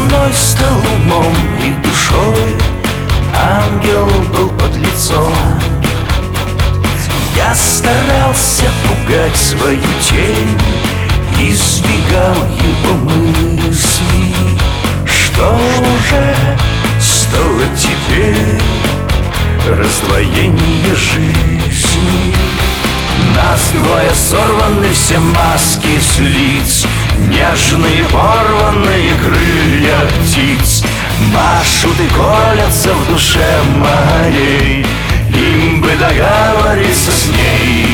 Больной стал умом и душой, ангел был под лицом. Я старался пугать свою тень, избегал его мысли. Что же стоит теперь раздвоение жизни? Нас двое сорваны все маски с лиц, нежные порванные крылья птиц машут и колятся в душе моей, им бы договориться с ней.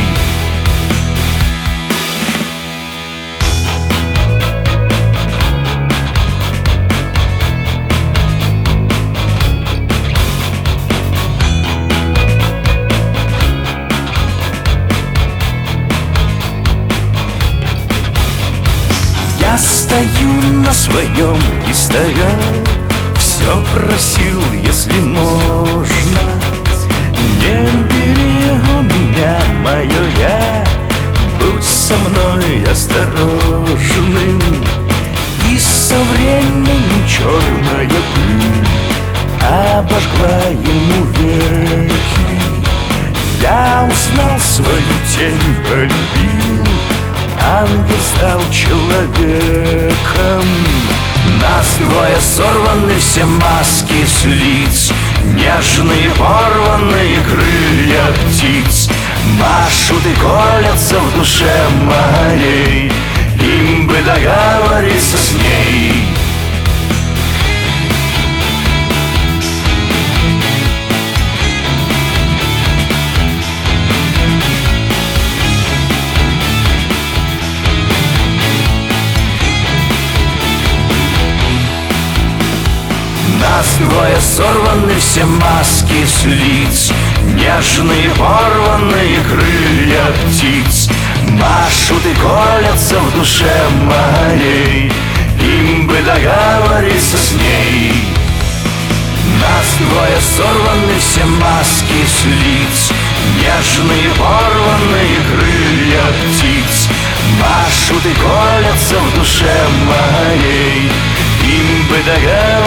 Я стою на своем и стоял, все просил, если можно. Не бери у меня мое я, будь со мной осторожным. И со временем черная пыль обожгла ему веки. Я узнал свою тень, полюбил, ангел стал человеком. Нас двое сорваны все маски с лиц, нежные порванные крылья птиц машут и колятся в душе моей, им бы договориться с ней. Нас двое сорваны все маски с лиц, нежные порванные крылья птиц машут и колятся в душе моей, им бы договориться с ней. Нас двое сорваны все маски с лиц, нежные порванные крылья птиц машут и колятся в душе моей, им бы договориться